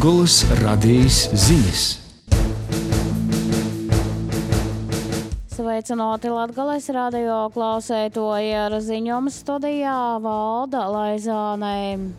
Latgolas radijas ziņas. Sveicināti Latgales radio klausētoji, ar ziņojumu studijā Valda Laizāne.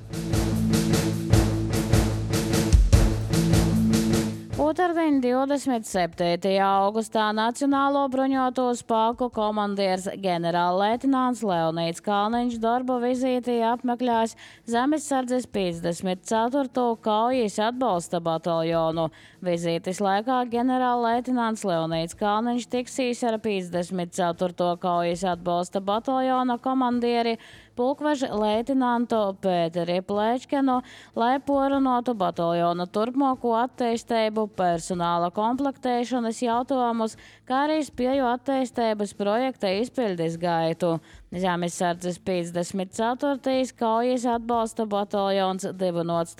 Otrdien 27. augustā Nacionālo bruņoto spēku komandieris ģenerālleitināns Leonīds Kalniņš darba vizītī apmeklēs Zemesardzes 54. kaujas atbalsta bataljonu. Vizītes laikā ģenerālleitināns Leonīds Kalniņš tiksīs ar 54. kaujas atbalsta bataljona komandieri pulkveža leitināntu Pēteri Plečkenu, lai porunātu bataljona turpmāko attīstību, personāla komplektēšanas jautājumus, kā arī spēju attīstības projekta izpildes gaitu. Zemesardzes 54. kaujas atbalsta bataljons dibinots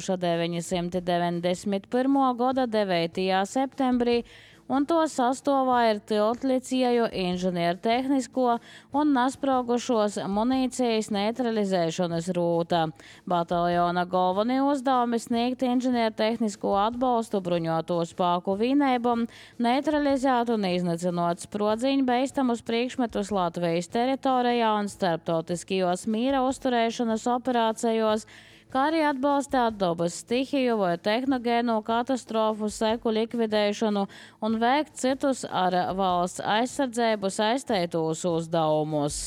1991. gada 9. septembrī, un to sastāvā ir tiltlicēju inženiertehnisko un nasprogušos munīcijas neutralizēšanas rūta. Bataljona galvenie uzdevumi sniegt inženiertehnisko atbalstu bruņoto spēku vienībām, neutralizēt un iznīcinot sprodziņu beistamus priekšmetus Latvijas teritorijā un starptautiskajos mīra uzturēšanas operācijos, kā arī atbalstāt dabas stihiju vai tehnogēnu katastrofu seku likvidēšanu un veikt citus ar valsts aizsardzību saistītos uzdevumus.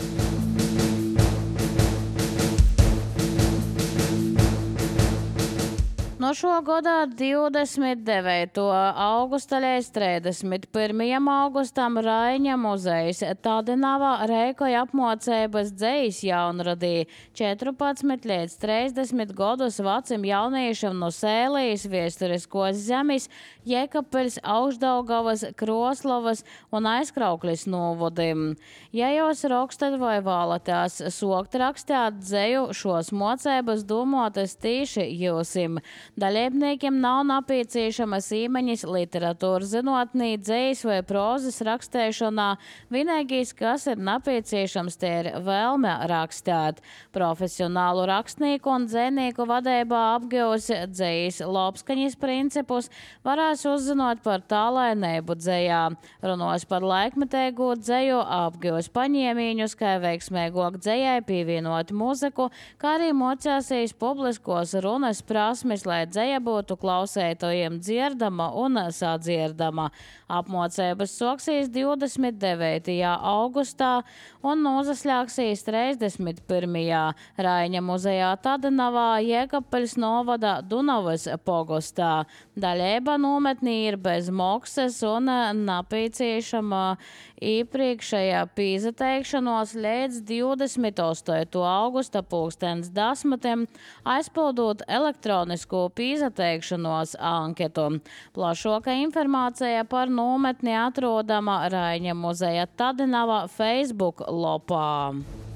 No šo gada 29. augusta līdz 31. augustam Raiņa muzejs Tādinavā rēkoja apmocības dzejas jaunradī 14 līdz 30 gadus vecim jauniešam no Sēlijas, Viesturiskos zemes, Jēkabpeļs, Augšdaugavas, Kroslavas un Aizkrauklis novodim. Ja jūs rakstat vai vēlaties sokt rakstāt dzeju, šos mocības domātas tīši jūsim. Dalībniekiem nav nepieciešamas īmeņas literatūras zinātnē, dzejas vai prozas rakstēšanā. Vienīgais, kas ir nepieciešams, tie ir vēlme rakstāt. Profesionālu rakstnieku un dzejnieku vadībā apgūs dzejas lopskaņas principus, varēs uzzināt par tālainību dzejā. Runos par laikmetīgu dzeju, apgūs paņēmīņus, kā veiksmīgāk dzejai pievienot muziku, kā arī mocēsīs publiskos runas prasmes, lai dzeja būtu klausētojiem dzirdama un sadzirdama. Apmocības soksīs 29. augustā un nozaslēgsīs 31. Raiņa muzejā Tādinavā, Jēkabpeļs novada Dunavas pogostā. Daļēba nometnī ir bez maksas un nepieciešama iepriekšējā pīzateikšanos līdz 28. augusta 10:10 aizpildot elektronisko pīzateikšanos anketu. Plašāka informācija par nometni atrodama Raiņa muzeja Tādinavā Facebook lapā.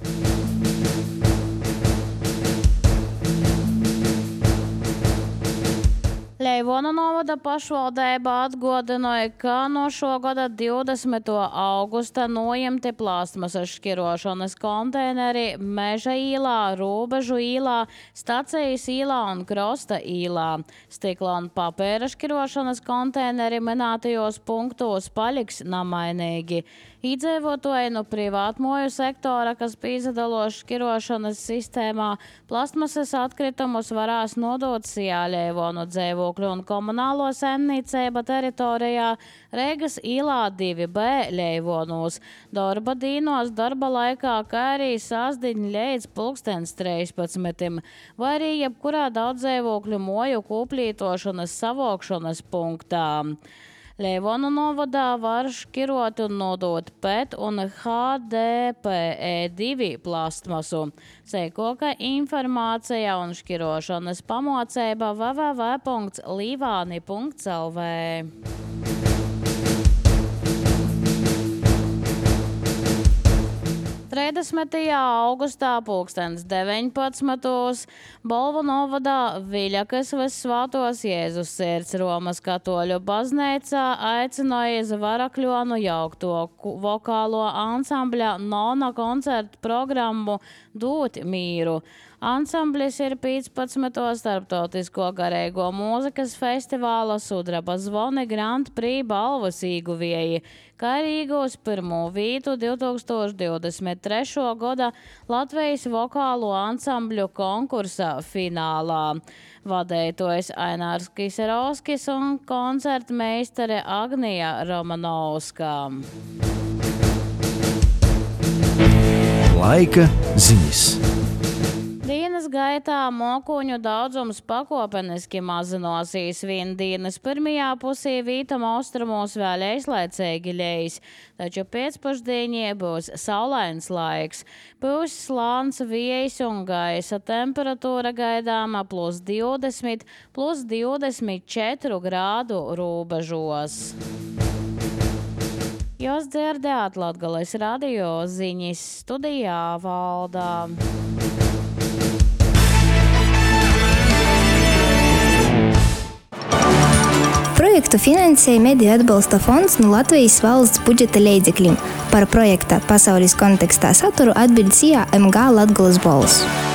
Leivona novada pašvaldība atgādināja, ka no šo gada 20. augusta noņemti plastmasas šķirošanas konteineri Meža īlā, Robežu īlā, Stacijas īlā un Krosta īlā. Stikla un papēra šķirošanas konteineri minētajos punktos paliks nemainīgi. Iedzīvotāji no privātmoju sektora, kas pīzadalos šķirošanas sistēmā, plastmasas atkritumus varēs nodot Leivonu dzīvokļu un komunālo saimniecību teritorijā Reigas īlā 2B Leivonos. Darba dīnos darba laikā, kā arī sasdiņ līdz 13. vai arī jebkurā daudzdzīvokļu moju kūplītošanas savokšanas punktā. Leivonu novadā var šķirot un nodot PET un HDPE2 plastmasu. Seikoka informācija un šķirošanas pamocība www.līvāni.lv. 30. augustā 19. Bolvu novadā Viļakasves Svētos Jēzus Sirds Romas katoļu baznīcā aicināja Zvarakļonu jaukto vokālo ansambļa Nona koncertu programmu Dūt mīru. Ansamblis ir 15. starptautisko garīgo mūzikas festivāla Sudraba zvoni Grand Prix balvas ieguvēji, kā arī iegūs pirmo vītu 2023. gada Latvijas vokālo ansambļu konkursa finālā. Vadētojas Ainārs Kiserovskis un koncertmeistere Agnija Romanovska. Laika ziņas. Dienas gaitā mokuņu daudzums pakopeniski mazinosies. Dienas pirmajā pusē vītam austrumos vēl aizlaicīgi ļeis, taču pēcpusdienī būs saulains laiks. Būs slāns viejs un gaisa temperatūra gaidāma +20, +24 grādu robežos. Jūs dzirdējāt Latgales radio ziņas, studijā Valdā. Projektu finansēja Mediju atbalsta fonds no Latvijas valsts budžeta līdzekļiem. Par projekta pasaules kontekstā saturu atbild SIA MG Latgales balss.